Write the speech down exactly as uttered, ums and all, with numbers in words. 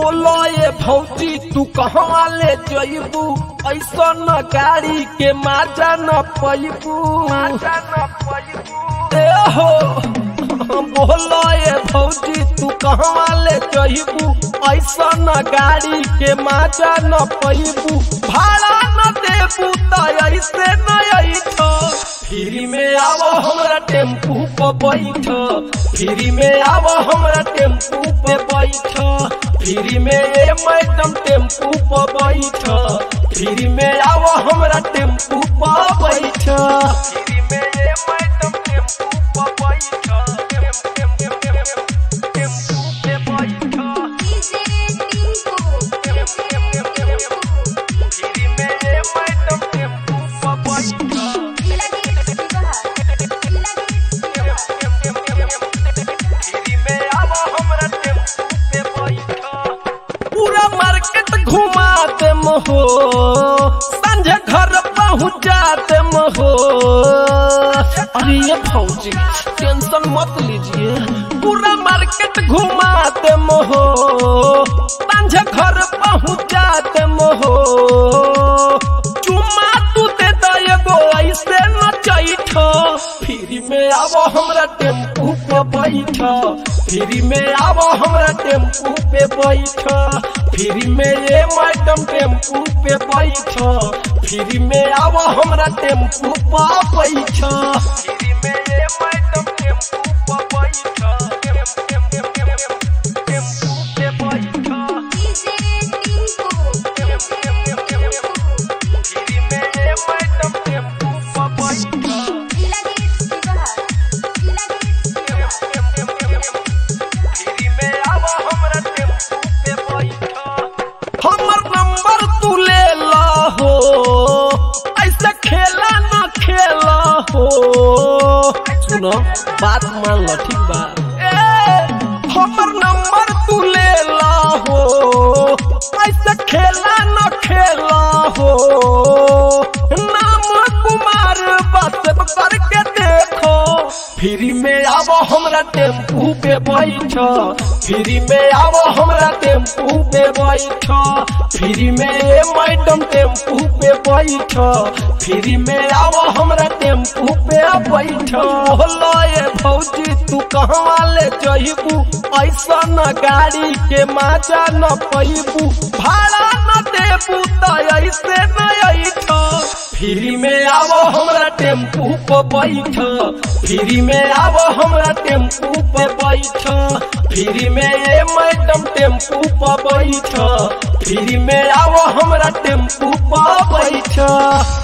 बोलो ये भौजी तू कहाँ ले जइबू ऐसा न गाड़ी के माजा न पैबू ए हो बोलो ये भौजी तू कहाँ ले जइबू ऐसा न गाड़ी के माजा न पैबू भाड़ा न देबू त ऐसे न अइठो फ्री में आवो हमरा टेम्पू पे बैठ फ्री में आवो हमरा टेम्पू पे बैठ फ्री में ए मैडम टेम्पू पे बैठ फ्री में आवो हमरा टेम्पू पे बैठ फ्री में ए मैडम टेम्पू पे बैठ टेम्पू पे बैठ फ्री में ए मैडम टेम्पू पे बैठ घुमाते महो संझे घर पहुँचाते महो अरे ये भौजी टेंशन मत लीजिए पूरा मार्केट घुमाते महो संझे घर पहुँचाते महो चुम्मा तू दे दो ऐसे न चैठ फ्री में आवो हमरा टेम्पू पे बैठ फ्री में आवो हमरा टेम्पू पे बैठ फ्री में ये मैडम टेम्पू पे बैठ फ्री में आवो हमरा टेम्पू पे बैठ फ्री में ये मैडम टेम्पू पे बैठ टेम्पू पे बैठ फ्री में ये मैडम टेम्पू पे बैठ फ्री में आवो हमरा टेम्पू पे बैठ हमर नंबर तू ले ला हो ऐसे खेला न खेला हो सुनो बात मान लो ठीक बा ए हमर नंबर तू ले ला हो ऐसे खेला न खेला हो नाम कुमार बस करके देखो फ्री में आवो हमरा टेम्पू पे बैठ फ्री में आवो हमरा टेम्पू पे बैठ फ्री में ए मैडम टेम्पू पे बैठ फ्री में आवो हमरा टेम्पू पे बैठ बोलो ये भौजी तू कहाँ ले जइबू ऐसा न गाड़ी के माजा न पैबू भाड़ा न देबू त ऐसे न अइठो फ्री में आवो हमरा टेम्पू पे बैठ फ्री में आवो हमरा टेम्पू पे बैठ फ्री में ए मैडम टेम्पू पे बैठ फ्री में आवो हमरा टेम्पू पे बैठ।